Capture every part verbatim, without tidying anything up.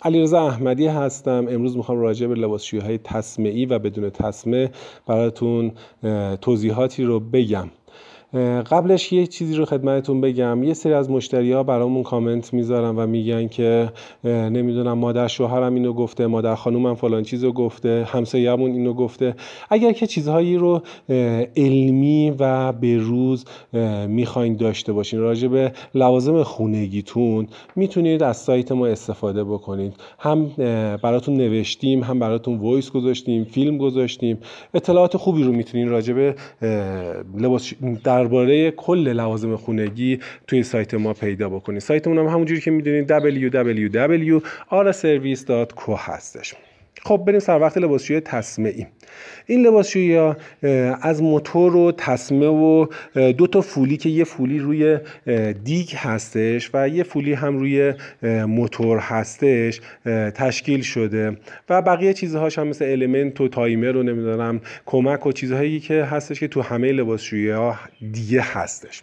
علیرضا احمدی هستم. امروز میخوام راجع به لباسشویی‌های تسمه‌ای و بدون تسمه براتون توضیحاتی رو بگم. قبلش یه چیزی رو خدمتتون بگم. یه سری از مشتری‌ها برامون کامنت میذارن و میگن که نمیدونم مادر شوهرم اینو گفته، مادر خانومم فلان چیزو گفته، همسایه‌مون اینو گفته. اگر که چیزهایی رو علمی و به روز میخواین داشته باشین راجع به لوازم خونگیتون، میتونید از سایت ما استفاده بکنید. هم براتون نوشتیم، هم براتون وایس گذاشتیم، فیلم گذاشتیم. اطلاعات خوبی رو میتونین راجع به لباس درباره کل لوازم خونگی توی سایت ما پیدا بکنید. سایتمون هم همونجوری که میدونید دبلیو دبلیو دبلیو دات آرا سرویس دات کو هستش. خب بریم سر وقت لباسشویی تسمه‌ای. این لباسشویی‌ها از موتور و تسمه و دو تا فولی که یه فولی روی دیگ هستش و یه فولی هم روی موتور هستش تشکیل شده و بقیه چیزهاش هم مثل المنت و تایمر و نمیدونم کمک و چیزهایی که هستش که تو همه لباسشویی‌ها دیگه هستش.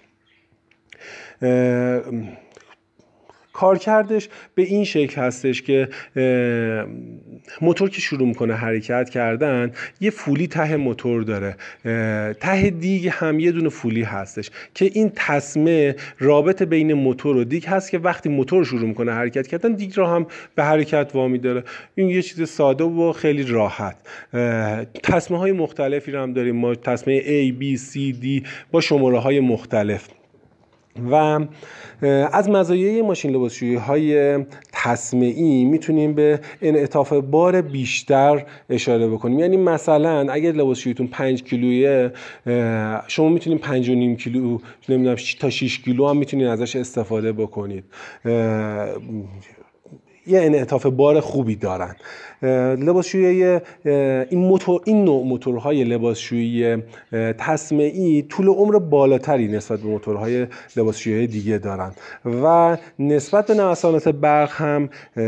کارکردش به این شکل هستش که موتور که شروع میکنه حرکت کردن یه فولی ته موتور داره، ته دیگ هم یه دونه فولی هستش که این تسمه رابط بین موتور و دیگ هست که وقتی موتور شروع میکنه حرکت کردن دیگ رو هم به حرکت وامی داره. این یه چیز ساده و خیلی راحت. تسمه های مختلفی رو هم داریم ما، تسمه A, B, C, D با شماره های مختلف. و از مزایای ماشین لباسشویی های تسمه‌ای میتونیم به انعطاف بار بیشتر اشاره بکنیم. یعنی مثلا اگر لباسشوییتون پنج کیلویه، شما میتونید پنج و نیم کیلو نمیدونم تا شش کیلو هم میتونید ازش استفاده بکنید. یه انعطاف بار خوبی دارن. لباسشویی این موتور این نوع موتورهای لباسشویی تسمه‌ای طول عمر بالاتری نسبت به موتورهای لباسشویی دیگه دارن و نسبت به نوسانات برق هم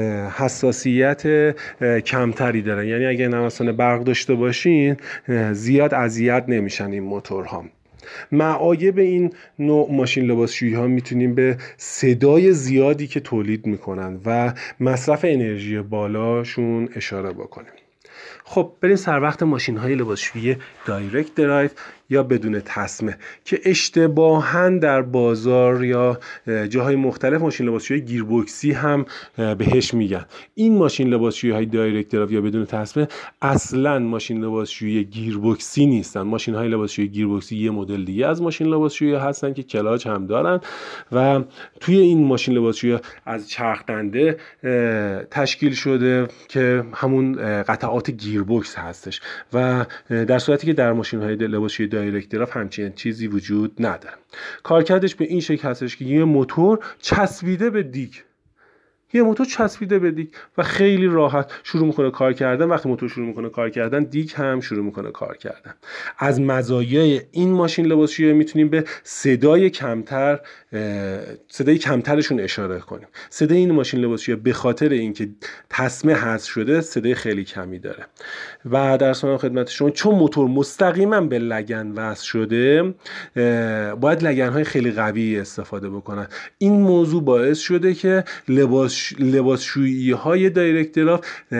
حساسیت کمتری دارن. یعنی اگه نوسان برق داشته باشین زیاد اذیت نمیشن این موتورها. معایب این نوع ماشین لباسشویی ها میتونیم به صدای زیادی که تولید میکنن و مصرف انرژی بالاشون اشاره بکنیم. خب بریم سر وقت ماشین های لباسشویی دایرکت درایو یا بدون تسمه که اشتباهاً در بازار یا جاهای مختلف ماشین لباسشویی گیربکسی هم بهش میگن. این ماشین لباسشویی های دایرکت درایو یا بدون تسمه اصلاً ماشین لباسشویی گیربکسی نیستن. ماشین های لباسشویی گیربکسی یه مدل دیگه از ماشین لباسشویی هستن که کلاچ هم دارن و توی این ماشین لباسشویی از چرخ دنده تشکیل شده که همون قطعات گیربکس هستش و در صورتی که در ماشین های لباسشویی دایرکت درایو همچین چیزی وجود نداره. کارکردش به این شکل هستش که یه موتور چسبیده به دیگ یه موتور چسبیده به دیگ و خیلی راحت شروع میکنه کار کردن. وقتی موتور شروع میکنه کار کردن دیگ هم شروع میکنه کار کردن. از مزایای این ماشین لباسشویی میتونیم به صدای کمتر صدای کمترشون اشاره کنیم. صدای این ماشین لباسشویی به خاطر اینکه تسمه حذف شده صدای خیلی کمی داره و در ضمن خدمت شما چون موتور مستقیما به لگن وصل شده باید لگن‌های خیلی قوی استفاده بکنن. این موضوع باعث شده که لباس لباسشویی های دایرکت درایو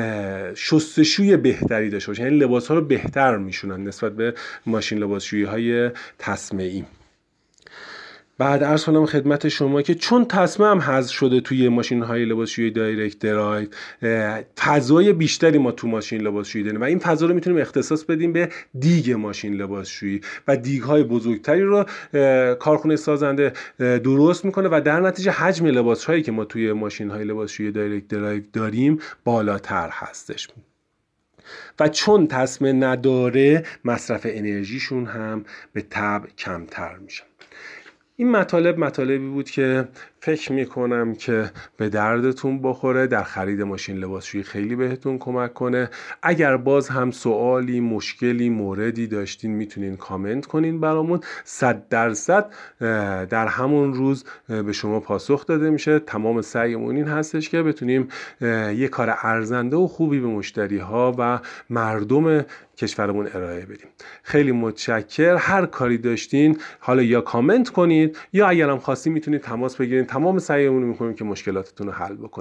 شستشوی بهتری داشته باشن، یعنی لباس ها رو بهتر میشونن نسبت به ماشین لباسشویی های تسمه‌ای. بعد عرض کنم خدمت شما که چون تسمه هم حذف شده توی ماشین های لباسشویی دایرکت درایو، فضای بیشتری ما تو ماشین لباسشویی داریم و این فضا رو میتونیم اختصاص بدیم به دیگ ماشین لباسشویی و دیگ های بزرگتری رو کارخونه سازنده درست میکنه و در نتیجه حجم لباس هایی که ما توی ماشین های لباسشویی دایرکت درایو داریم بالاتر هستش. و چون تسمه نداره مصرف انرژیشون هم به تبع کمتر میشه. این مطالب مطالبی بود که فکر میکنم که به دردتون بخوره، در خرید ماشین لباسشویی خیلی بهتون کمک کنه. اگر باز هم سوالی، مشکلی، موردی داشتین میتونین کامنت کنین برامون. صد درصد در همون روز به شما پاسخ داده میشه. تمام سعیمون این هستش که بتونیم یه کار ارزنده و خوبی به مشتری ها و مردم کشورمون ارائه بدیم. خیلی متشکر. هر کاری داشتین حالا یا کامنت کنید یا اگرم خواستین میتونید تماس بگیرید. تمام سعیمون رو میکنیم که مشکلاتتون رو حل بکنیم.